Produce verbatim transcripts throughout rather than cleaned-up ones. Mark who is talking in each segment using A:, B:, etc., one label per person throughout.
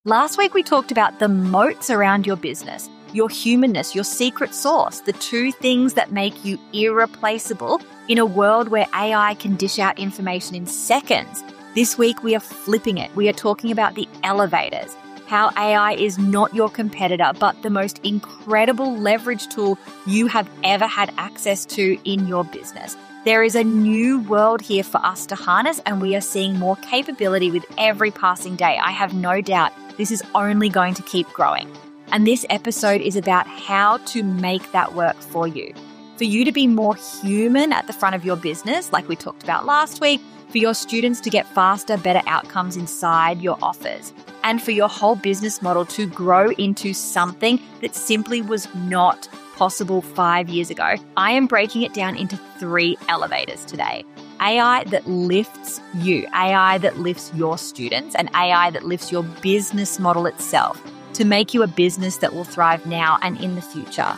A: Last week, we talked about the moats around your business, your humanness, your secret sauce, the two things that make you irreplaceable in a world where A I can dish out information in seconds. This week, we are flipping it. We are talking about the elevators, how A I is not your competitor, but the most incredible leverage tool you have ever had access to in your business. There is a new world here for us to harness, and we are seeing more capability with every passing day. I have no doubt this is only going to keep growing. And this episode is about how to make that work for you. For you to be more human at the front of your business, like we talked about last week, for your students to get faster, better outcomes inside your offers, and for your whole business model to grow into something that simply was not possible five years ago. I am breaking it down into three elevators today. A I that lifts you, A I that lifts your students, and A I that lifts your business model itself to make you a business that will thrive now and in the future.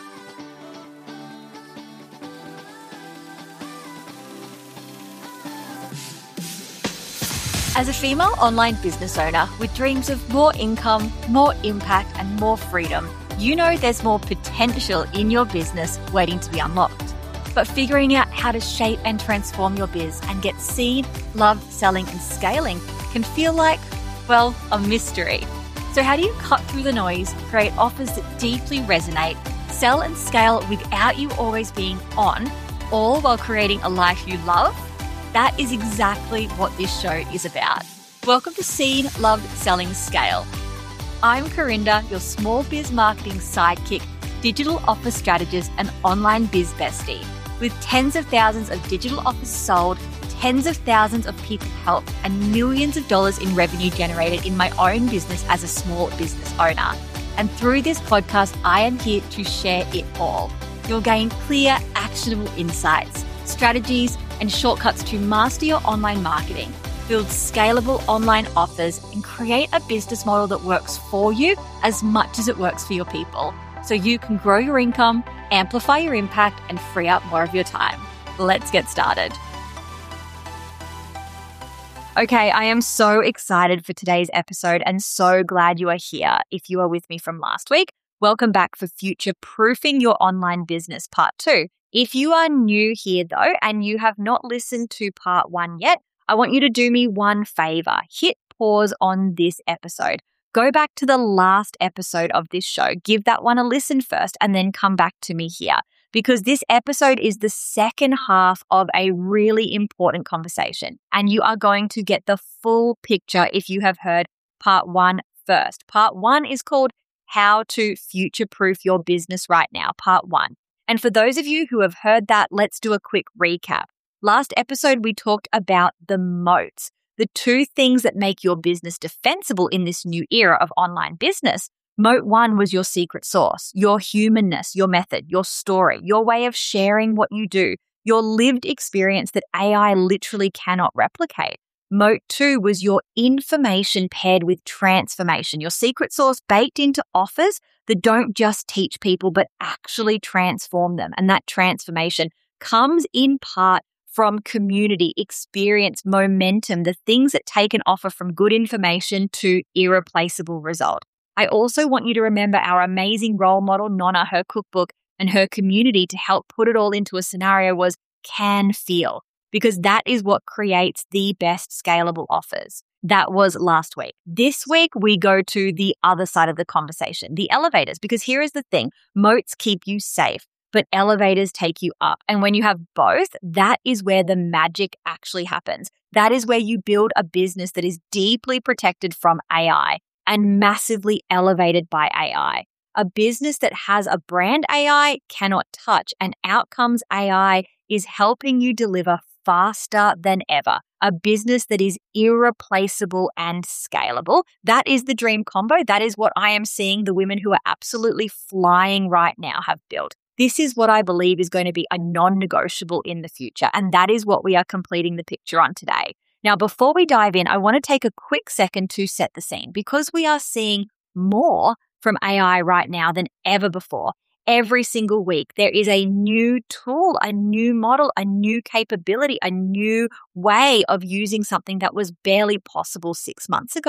A: As a female online business owner with dreams of more income, more impact, and more freedom, you know there's more potential in your business waiting to be unlocked. But figuring out how to shape and transform your biz and get seen, loved, selling, and scaling can feel like, well, a mystery. So how do you cut through the noise, create offers that deeply resonate, sell and scale without you always being on, all while creating a life you love? That is exactly what this show is about. Welcome to Seen, Loved, Selling, Scale. I'm Corinda, your small biz marketing sidekick, digital office strategist, and online biz bestie. With tens of thousands of digital offers sold, tens of thousands of people helped, and millions of dollars in revenue generated in my own business as a small business owner. And through this podcast, I am here to share it all. You'll gain clear, actionable insights, strategies, and shortcuts to master your online marketing, build scalable online offers, and create a business model that works for you as much as it works for your people, so you can grow your income, amplify your impact, and free up more of your time. Let's get started. Okay, I am so excited for today's episode and so glad you are here. If you are with me from last week, welcome back for Future Proofing Your Online Business Part two. If you are new here though, and you have not listened to Part one yet, I want you to do me one favor. Hit pause on this episode. Go back to the last episode of this show. Give that one a listen first and then come back to me here, because this episode is the second half of a really important conversation, and you are going to get the full picture if you have heard part one first. Part one is called How to Future-Proof Your Business Right Now, part one. And for those of you who have heard that, let's do a quick recap. Last episode, we talked about the moats, the two things that make your business defensible in this new era of online business. Moat one was your secret sauce, your humanness, your method, your story, your way of sharing what you do, your lived experience that A I literally cannot replicate. Moat two was your information paired with transformation, your secret sauce baked into offers that don't just teach people, but actually transform them. And that transformation comes in part from community, experience, momentum, the things that take an offer from good information to irreplaceable result. I also want you to remember our amazing role model, Nonna, her cookbook, and her community to help put it all into a scenario was can feel, because that is what creates the best scalable offers. That was last week. This week, we go to the other side of the conversation, the elevators, because here is the thing. Moats keep you safe, but elevators take you up. And when you have both, that is where the magic actually happens. That is where you build a business that is deeply protected from A I and massively elevated by A I. A business that has a brand A I cannot touch, and outcomes A I is helping you deliver faster than ever. A business that is irreplaceable and scalable. That is the dream combo. That is what I am seeing the women who are absolutely flying right now have built. This is what I believe is going to be a non-negotiable in the future, and that is what we are completing the picture on today. Now, before we dive in, I want to take a quick second to set the scene, because we are seeing more from A I right now than ever before. Every single week, there is a new tool, a new model, a new capability, a new way of using something that was barely possible six months ago.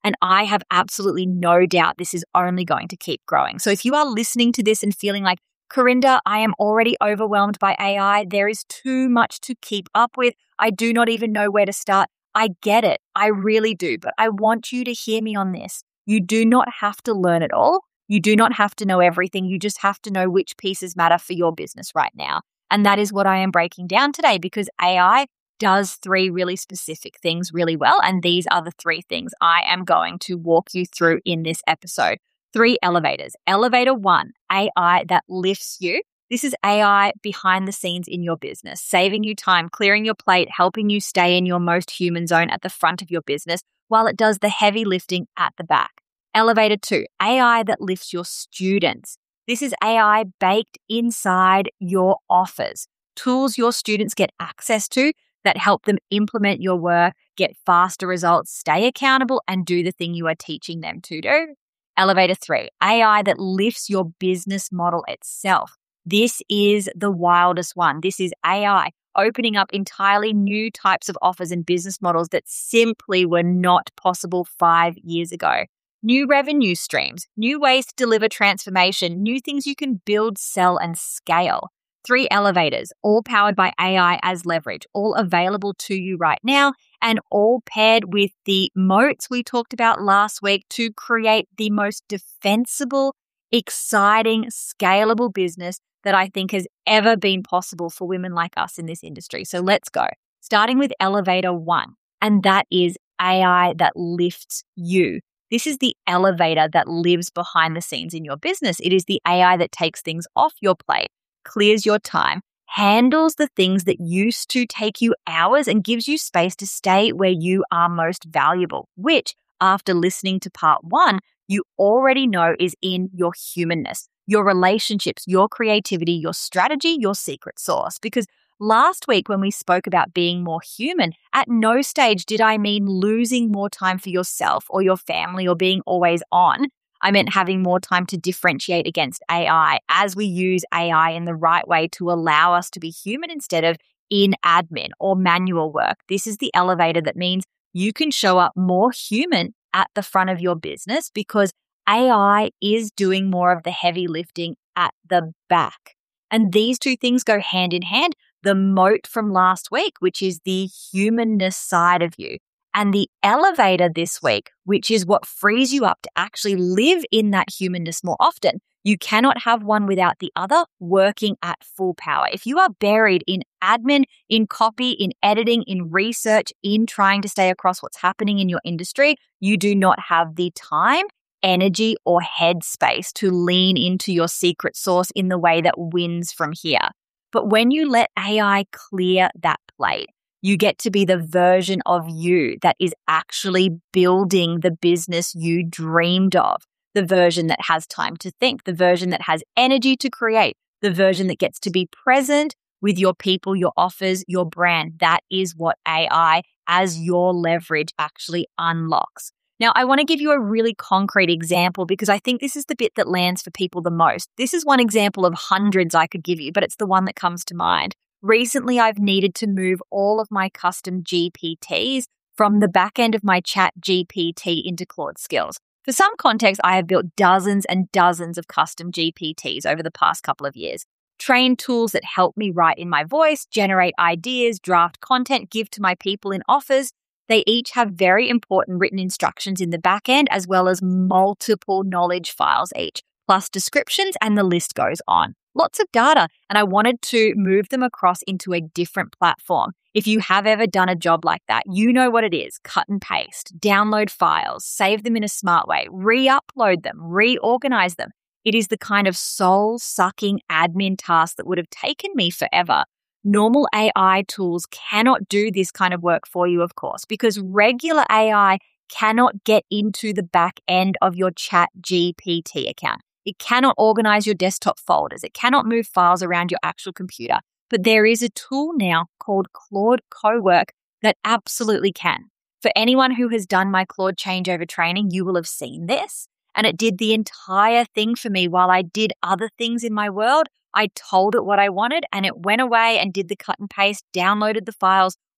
A: And I have absolutely no doubt this is only going to keep growing. So if you are listening to this and feeling like, Karinda, I am already overwhelmed by A I. There is too much to keep up with. I do not even know where to start. I get it. I really do. But I want you to hear me on this. You do not have to learn it all. You do not have to know everything. You just have to know which pieces matter for your business right now. And that is what I am breaking down today, because A I does three really specific things really well. And these are the three things I am going to walk you through in this episode. Three elevators. Elevator one, A I that lifts you. This is A I behind the scenes in your business, saving you time, clearing your plate, helping you stay in your most human zone at the front of your business while it does the heavy lifting at the back. Elevator two, A I that lifts your students. This is A I baked inside your offers, tools your students get access to that help them implement your work, get faster results, stay accountable, and do the thing you are teaching them to do. Elevator three, A I that lifts your business model itself. This is the wildest one. This is A I opening up entirely new types of offers and business models that simply were not possible five years ago. New revenue streams, new ways to deliver transformation, new things you can build, sell, and scale. Three elevators, all powered by A I as leverage, all available to you right now, and all paired with the moats we talked about last week to create the most defensible, exciting, scalable business that I think has ever been possible for women like us in this industry. So let's go. Starting with elevator one, and that is A I that lifts you. This is the elevator that lives behind the scenes in your business. It is the A I that takes things off your plate, clears your time, handles the things that used to take you hours, and gives you space to stay where you are most valuable, which, after listening to part one, you already know is in your humanness, your relationships, your creativity, your strategy, your secret sauce. Because last week when we spoke about being more human, at no stage did I mean losing more time for yourself or your family or being always on. I meant having more time to differentiate against A I as we use A I in the right way to allow us to be human instead of in admin or manual work. This is the elevator that means you can show up more human at the front of your business because A I is doing more of the heavy lifting at the back. And these two things go hand in hand. The moat from last week, which is the humanness side of you, and the elevator this week, which is what frees you up to actually live in that humanness more often. You cannot have one without the other working at full power. If you are buried in admin, in copy, in editing, in research, in trying to stay across what's happening in your industry, you do not have the time, energy, or headspace to lean into your secret sauce in the way that wins from here. But when you let A I clear that plate, you get to be the version of you that is actually building the business you dreamed of, the version that has time to think, the version that has energy to create, the version that gets to be present with your people, your offers, your brand. That is what A I as your leverage actually unlocks. Now, I want to give you a really concrete example because I think this is the bit that lands for people the most. This is one example of hundreds I could give you, but it's the one that comes to mind. Recently, I've needed to move all of my custom G P Ts from the back end of my Chat G P T into Claude Skills. For some context, I have built dozens and dozens of custom G P Ts over the past couple of years. Trained tools that help me write in my voice, generate ideas, draft content, give to my people in offers. They each have very important written instructions in the back end, as well as multiple knowledge files each, plus descriptions, and the list goes on. Lots of data, and I wanted to move them across into a different platform. If you have ever done a job like that, you know what it is. Cut and paste, download files, save them in a smart way, re-upload them, reorganize them. It is the kind of soul-sucking admin task that would have taken me forever. Normal A I tools cannot do this kind of work for you, of course, because regular A I cannot get into the back end of your Chat G P T account. It cannot organize your desktop folders. It cannot move files around your actual computer. But there is a tool now called Claude Cowork that absolutely can. For anyone who has done my Claude changeover training, you will have seen this. And it did the entire thing for me while I did other things in my world. I told it what I wanted and it went away and did the cut and paste, downloaded the files,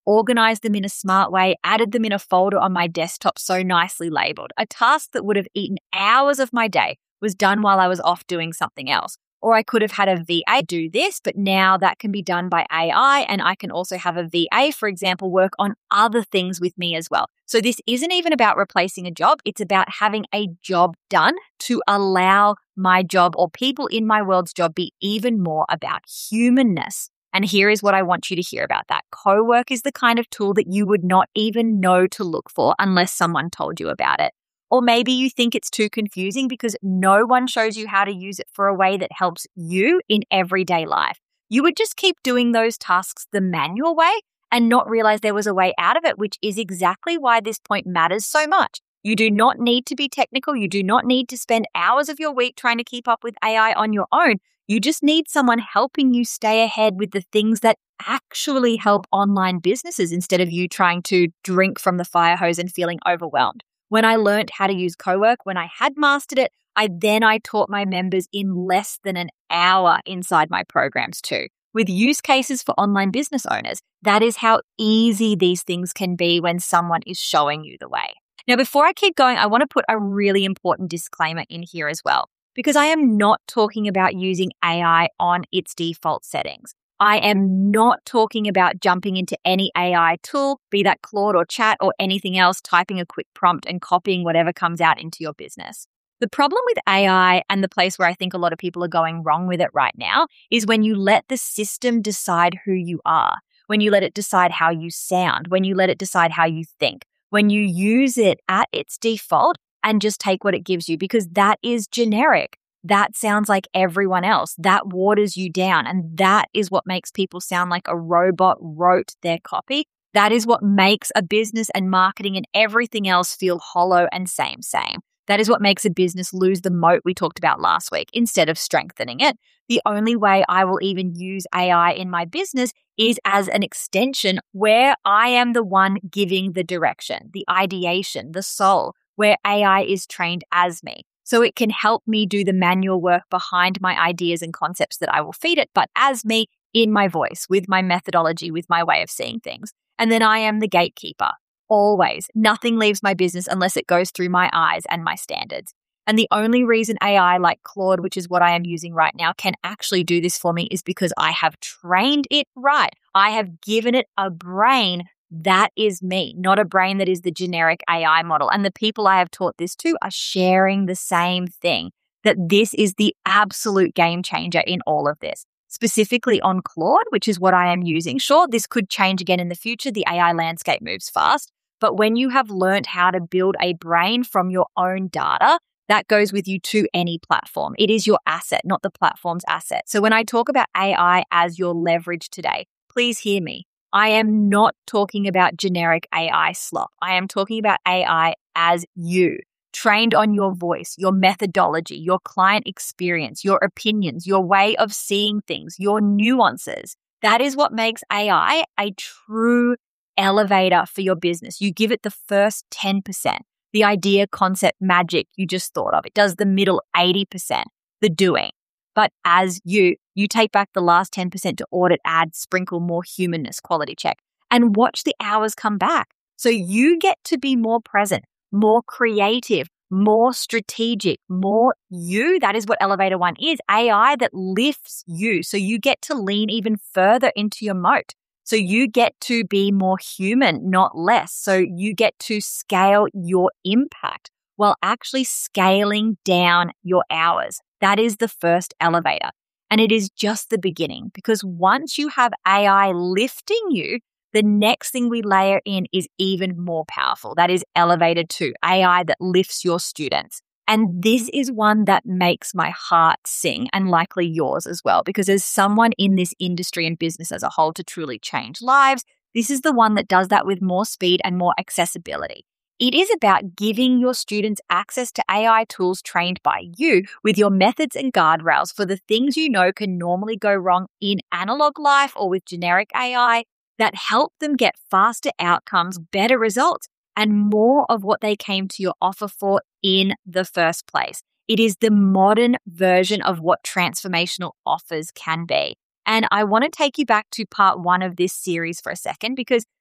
A: organized them in a smart way, added them in a folder on my desktop so nicely labeled. A task that would have eaten hours of my day was done while I was off doing something else. Or I could have had a V A do this, but now that can be done by A I, and I can also have a V A, for example, work on other things with me as well. So this isn't even about replacing a job. It's about having a job done to allow my job or people in my world's job be even more about humanness. And here is what I want you to hear about that. Cowork is the kind of tool that you would not even know to look for unless someone told you about it. Or maybe you think it's too confusing because no one shows you how to use it for a way that helps you in everyday life. You would just keep doing those tasks the manual way and not realize there was a way out of it, which is exactly why this point matters so much. You do not need to be technical. You do not need to spend hours of your week trying to keep up with A I on your own. You just need someone helping you stay ahead with the things that actually help online businesses instead of you trying to drink from the fire hose and feeling overwhelmed. When I learned how to use Cowork, when I had mastered it, I then I taught my members in less than an hour inside my programs too. With use cases for online business owners, that is how easy these things can be when someone is showing you the way. Now, before I keep going, I want to put a really important disclaimer in here as well, because I am not talking about using A I on its default settings. I am not talking about jumping into any A I tool, be that Claude or Chat or anything else, typing a quick prompt and copying whatever comes out into your business. The problem with A I, and the place where I think a lot of people are going wrong with it right now, is when you let the system decide who you are, when you let it decide how you sound, when you let it decide how you think, when you use it at its default and just take what it gives you, because that is generic. That sounds like everyone else. That waters you down. And that is what makes people sound like a robot wrote their copy. That is what makes a business and marketing and everything else feel hollow and same, same. That is what makes a business lose the moat we talked about last week instead of strengthening it. The only way I will even use A I in my business is as an extension where I am the one giving the direction, the ideation, the soul, where A I is trained as me. So it can help me do the manual work behind my ideas and concepts that I will feed it, but as me in my voice, with my methodology, with my way of seeing things. And then I am the gatekeeper. Always. Nothing leaves my business unless it goes through my eyes and my standards. And the only reason A I like Claude, which is what I am using right now, can actually do this for me is because I have trained it right. I have given it a brain that is me, not a brain that is the generic A I model. And the people I have taught this to are sharing the same thing, that this is the absolute game changer in all of this. Specifically on Claude, which is what I am using. Sure, this could change again in the future. The A I landscape moves fast. But when you have learned how to build a brain from your own data, that goes with you to any platform. It is your asset, not the platform's asset. So when I talk about A I as your leverage today, please hear me. I am not talking about generic A I slop. I am talking about A I as you, trained on your voice, your methodology, your client experience, your opinions, your way of seeing things, your nuances. That is what makes A I a true elevator for your business. You give it the first ten percent, the idea, concept, magic you just thought of. It does the middle eighty percent, the doing. But as you, you take back the last ten percent to audit, add, sprinkle more humanness, quality check, and watch the hours come back. So you get to be more present, more creative, more strategic, more you. That is what Elevator One is, A I that lifts you. So you get to lean even further into your moat. So you get to be more human, not less. So you get to scale your impact while actually scaling down your hours. That is the first elevator. And it is just the beginning, because once you have A I lifting you, the next thing we layer in is even more powerful. That is elevator two, A I that lifts your students. And this is one that makes my heart sing, and likely yours as well, because as someone in this industry and business as a whole to truly change lives, this is the one that does that with more speed and more accessibility. It is about giving your students access to A I tools trained by you with your methods and guardrails for the things you know can normally go wrong in analog life or with generic A I that help them get faster outcomes, better results, and more of what they came to your offer for in the first place. It is the modern version of what transformational offers can be. And I want to take you back to part one of this series for a second, because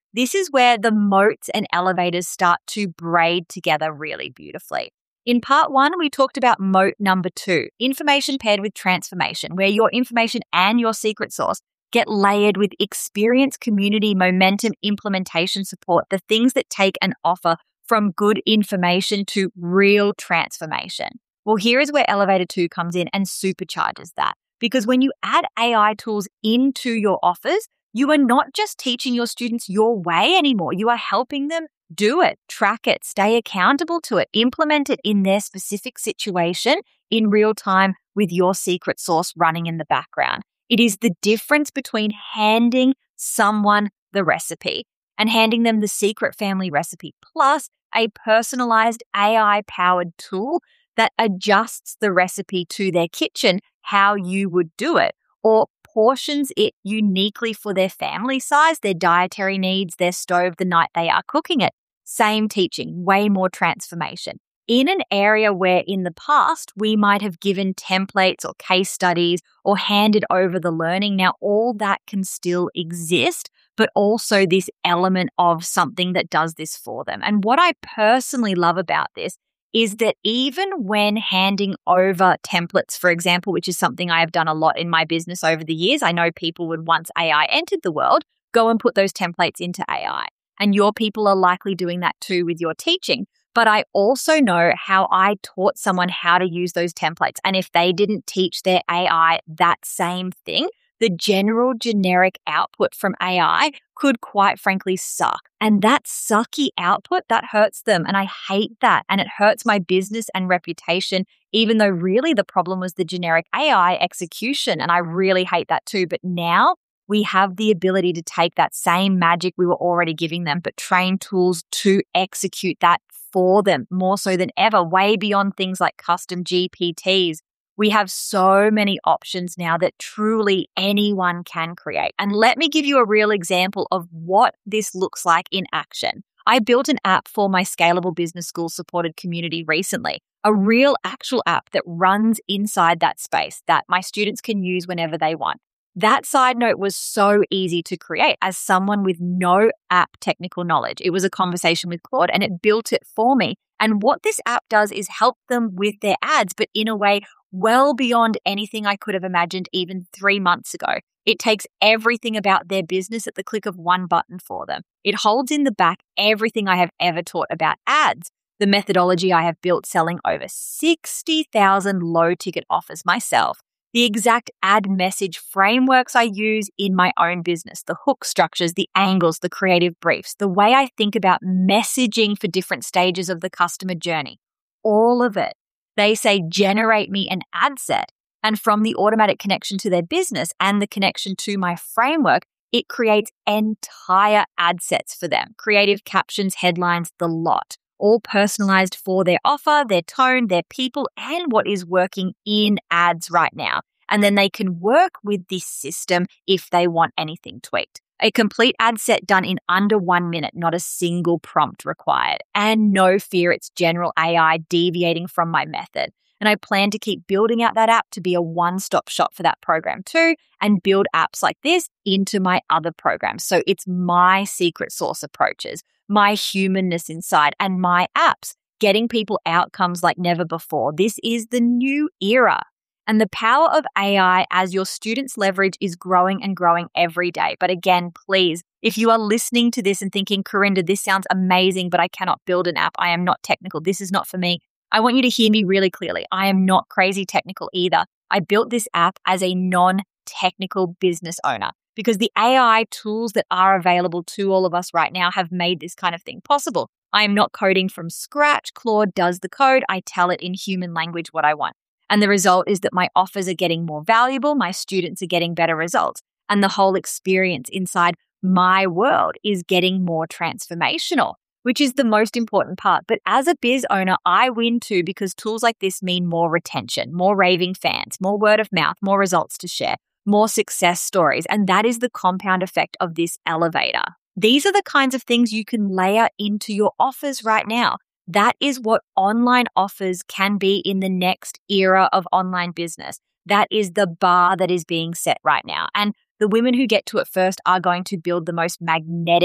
A: This is where the moats and elevators start to braid together really beautifully. In part one, we talked about moat number two, information paired with transformation, where your information and your secret sauce get layered with experience, community, momentum, implementation support, the things that take an offer from good information to real transformation. Well, here is where Elevator two comes in and supercharges that. Because when you add A I tools into your offers, you are not just teaching your students your way anymore. You are helping them do it, track it, stay accountable to it, implement it in their specific situation in real time with your secret sauce running in the background. It is the difference between handing someone the recipe and handing them the secret family recipe plus a personalized A I-powered tool that adjusts the recipe to their kitchen how you would do it, or portions it uniquely for their family size, their dietary needs, their stove the night they are cooking it. Same teaching, way more transformation. In an area where in the past we might have given templates or case studies or handed over the learning, now all that can still exist, but also this element of something that does this for them. And what I personally love about this is that even when handing over templates, for example, which is something I have done a lot in my business over the years, I know people would, once A I entered the world, go and put those templates into A I. And your people are likely doing that too with your teaching. But I also know how I taught someone how to use those templates. And if they didn't teach their A I that same thing, the general generic output from A I could quite frankly suck. And that sucky output, that hurts them. And I hate that. And it hurts my business and reputation, even though really the problem was the generic A I execution. And I really hate that too. But now we have the ability to take that same magic we were already giving them, but train tools to execute that for them more so than ever, way beyond things like custom G P Ts. We have so many options now that truly anyone can create. And let me give you a real example of what this looks like in action. I built an app for my Scalable Business School supported community recently, a real actual app that runs inside that space that my students can use whenever they want. That side note was so easy to create as someone with no app technical knowledge. It was a conversation with Claude and it built it for me. And what this app does is help them with their ads, but in a way well beyond anything I could have imagined even three months ago. It takes everything about their business at the click of one button for them. It holds in the back everything I have ever taught about ads, the methodology I have built selling over sixty thousand low-ticket offers myself, the exact ad message frameworks I use in my own business, the hook structures, the angles, the creative briefs, the way I think about messaging for different stages of the customer journey, all of it. They say, generate me an ad set. And from the automatic connection to their business and the connection to my framework, it creates entire ad sets for them. Creative captions, headlines, the lot. All personalized for their offer, their tone, their people, and what is working in ads right now. And then they can work with this system if they want anything tweaked. A complete ad set done in under one minute, not a single prompt required. And no fear, it's general A I deviating from my method. And I plan to keep building out that app to be a one-stop shop for that program too, and build apps like this into my other programs. So it's my secret sauce approaches, my humanness inside, and my apps, getting people outcomes like never before. This is the new era. And the power of A I as your students leverage is growing and growing every day. But again, please, if you are listening to this and thinking, Karinda, this sounds amazing, but I cannot build an app. I am not technical. This is not for me. I want you to hear me really clearly. I am not crazy technical either. I built this app as a non-technical business owner because the A I tools that are available to all of us right now have made this kind of thing possible. I am not coding from scratch. Claude does the code. I tell it in human language what I want. And the result is that my offers are getting more valuable, my students are getting better results, and the whole experience inside my world is getting more transformational, which is the most important part. But as a biz owner, I win too because tools like this mean more retention, more raving fans, more word of mouth, more results to share, more success stories. And that is the compound effect of this elevator. These are the kinds of things you can layer into your offers right now. That is what online offers can be in the next era of online business. That is the bar that is being set right now. And the women who get to it first are going to build the most magnetic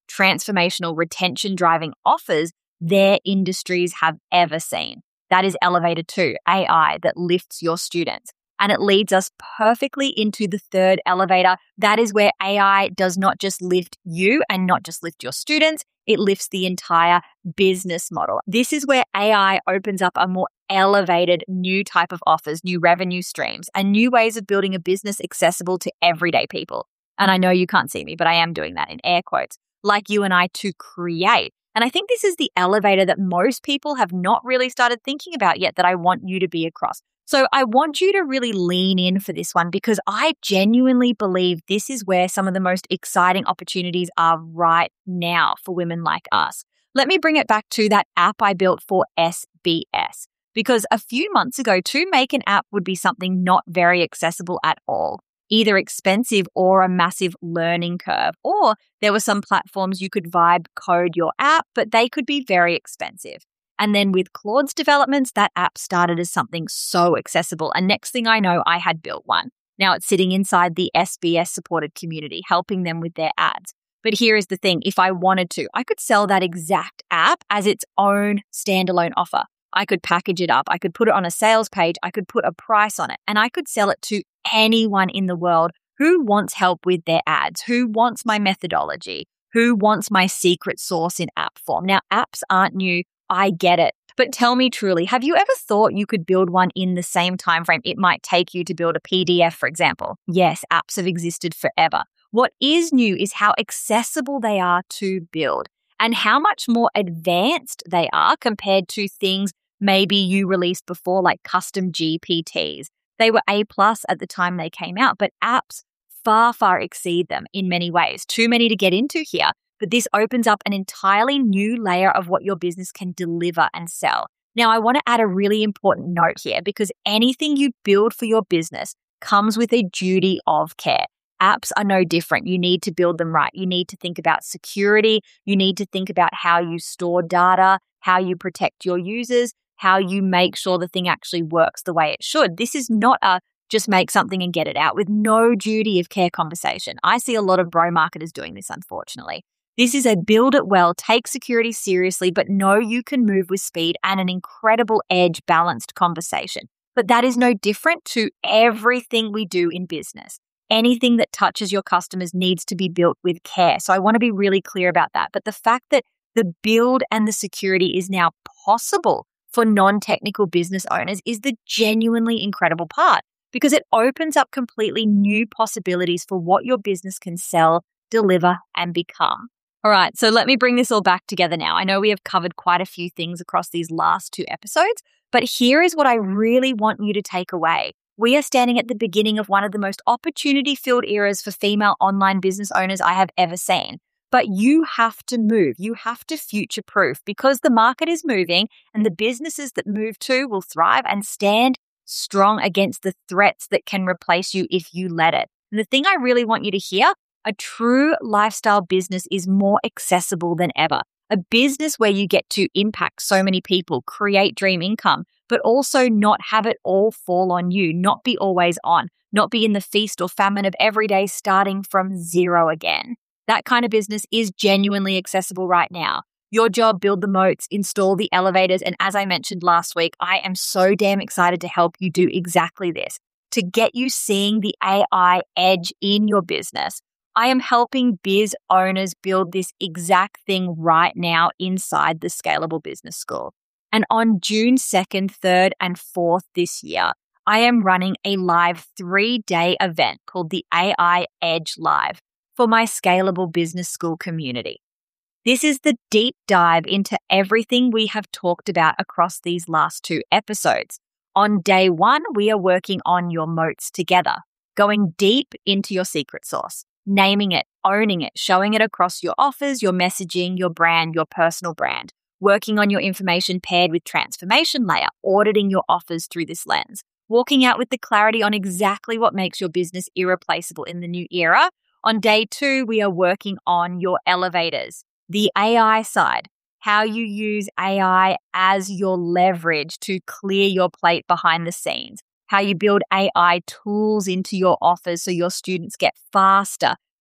A: transformational retention driving offers their industries have ever seen. That is Elevator two, A I that lifts your students. And it leads us perfectly into the third elevator. That is where A I does not just lift you and not just lift your students, it lifts the entire business model. This is where A I opens up a more elevated new type of offers, new revenue streams, and new ways of building a business accessible to everyday people. And I know you can't see me, but I am doing that in air quotes, like you and I to create. And I think this is the elevator that most people have not really started thinking about yet that I want you to be across. So I want you to really lean in for this one because I genuinely believe this is where some of the most exciting opportunities are right now for women like us. Let me bring it back to that app I built for S B S because a few months ago, to make an app would be something not very accessible at all, either expensive or a massive learning curve, or there were some platforms you could vibe code your app, but they could be very expensive. And then with Claude's developments, that app started as something so accessible. And next thing I know, I had built one. Now it's sitting inside the S B S supported community, helping them with their ads. But here is the thing. If I wanted to, I could sell that exact app as its own standalone offer. I could package it up. I could put it on a sales page. I could put a price on it, and I could sell it to anyone in the world who wants help with their ads, who wants my methodology, who wants my secret sauce in app form. Now, apps aren't new. I get it. But tell me truly, have you ever thought you could build one in the same time frame it might take you to build a P D F, for example? Yes, apps have existed forever. What is new is how accessible they are to build and how much more advanced they are compared to things maybe you released before, like custom G P Ts. They were A plus at the time they came out, but apps far, far exceed them in many ways. Too many to get into here. But this opens up an entirely new layer of what your business can deliver and sell. Now, I want to add a really important note here because anything you build for your business comes with a duty of care. Apps are no different. You need to build them right. You need to think about security. You need to think about how you store data, how you protect your users, how you make sure the thing actually works the way it should. This is not a just make something and get it out with no duty of care conversation. I see a lot of bro marketers doing this, unfortunately. This is a build it well, take security seriously, but know you can move with speed and an incredible edge balanced conversation. But that is no different to everything we do in business. Anything that touches your customers needs to be built with care. So I want to be really clear about that. But the fact that the build and the security is now possible for non-technical business owners is the genuinely incredible part because it opens up completely new possibilities for what your business can sell, deliver, and become. All right, so let me bring this all back together now. I know we have covered quite a few things across these last two episodes, but here is what I really want you to take away. We are standing at the beginning of one of the most opportunity-filled eras for female online business owners I have ever seen. But you have to move. You have to future-proof because the market is moving and the businesses that move too will thrive and stand strong against the threats that can replace you if you let it. And the thing I really want you to hear, a true lifestyle business is more accessible than ever. A business where you get to impact so many people, create dream income, but also not have it all fall on you, not be always on, not be in the feast or famine of every day starting from zero again. That kind of business is genuinely accessible right now. Your job, build the moats, install the elevators, and as I mentioned last week, I am so damn excited to help you do exactly this, to get you seeing the A I edge in your business. I am helping biz owners build this exact thing right now inside the Scalable Business School. And on June second, third, and fourth this year, I am running a live three-day event called the A I Edge Live for my Scalable Business School community. This is the deep dive into everything we have talked about across these last two episodes. On day one, we are working on your moats together, going deep into your secret sauce, naming it, owning it, showing it across your offers, your messaging, your brand, your personal brand, working on your information paired with transformation layer, auditing your offers through this lens, walking out with the clarity on exactly what makes your business irreplaceable in the new era. On day two, we are working on your elevators, the A I side, how you use A I as your leverage to clear your plate behind the scenes, how you build A I tools into your offers so your students get faster,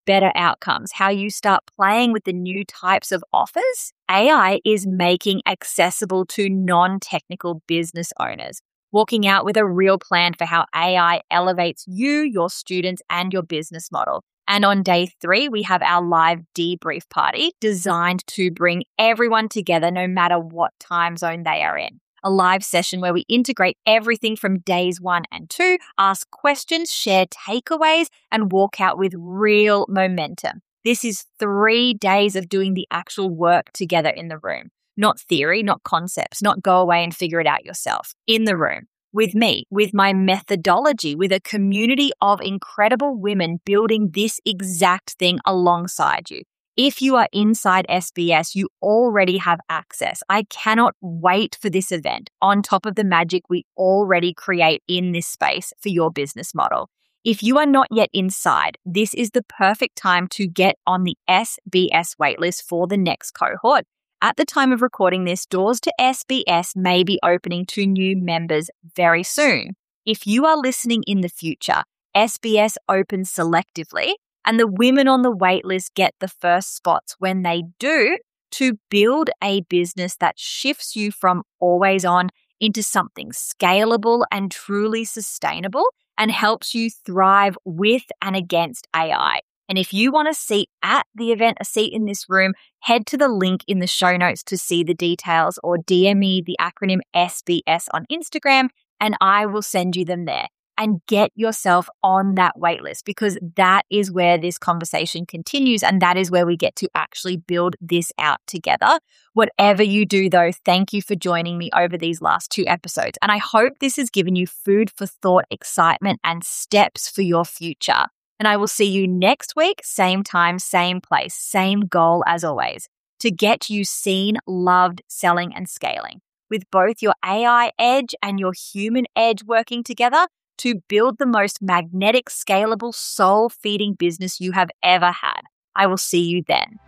A: better outcomes, how you start playing with the new types of offers, A I is making accessible to non-technical business owners, walking out with a real plan for how A I elevates you, your students, and your business model. And on day three, we have our live debrief party designed to bring everyone together no matter what time zone they are in. A live session where we integrate everything from days one and two, ask questions, share takeaways, and walk out with real momentum. This is three days of doing the actual work together in the room. Not theory, not concepts, not go away and figure it out yourself. In the room. With me, with my methodology, with a community of incredible women building this exact thing alongside you. If you are inside S B S, you already have access. I cannot wait for this event on top of the magic we already create in this space for your business model. If you are not yet inside, this is the perfect time to get on the S B S waitlist for the next cohort. At the time of recording this, doors to S B S may be opening to new members very soon. If you are listening in the future, S B S opens selectively, and the women on the waitlist get the first spots when they do to build a business that shifts you from always on into something scalable and truly sustainable and helps you thrive with and against A I. And if you want a seat at the event, a seat in this room, head to the link in the show notes to see the details or D M me the acronym S B S on Instagram and I will send you them there. And get yourself on that waitlist because that is where this conversation continues and that is where we get to actually build this out together. Whatever you do though, thank you for joining me over these last two episodes. And I hope this has given you food for thought, excitement, and steps for your future. And I will see you next week, same time, same place, same goal as always, to get you seen, loved, selling, and scaling with both your A I edge and your human edge working together to build the most magnetic, scalable, soul-feeding business you have ever had. I will see you then.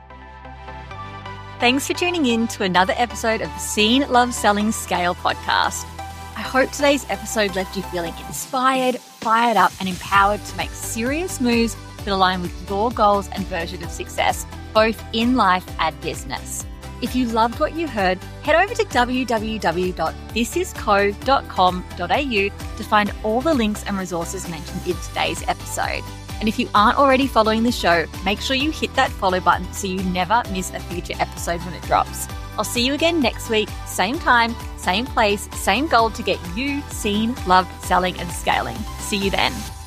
A: Thanks for tuning in to another episode of the Seen, Love, Selling, Scale podcast. I hope today's episode left you feeling inspired, fired up, and empowered to make serious moves that align with your goals and version of success, both in life and business. If you loved what you heard, head over to w w w dot this is co dot com dot a u to find all the links and resources mentioned in today's episode. And if you aren't already following the show, make sure you hit that follow button so you never miss a future episode when it drops. I'll see you again next week, same time, same place, same goal to get you seen, loved, selling, and scaling. See you then.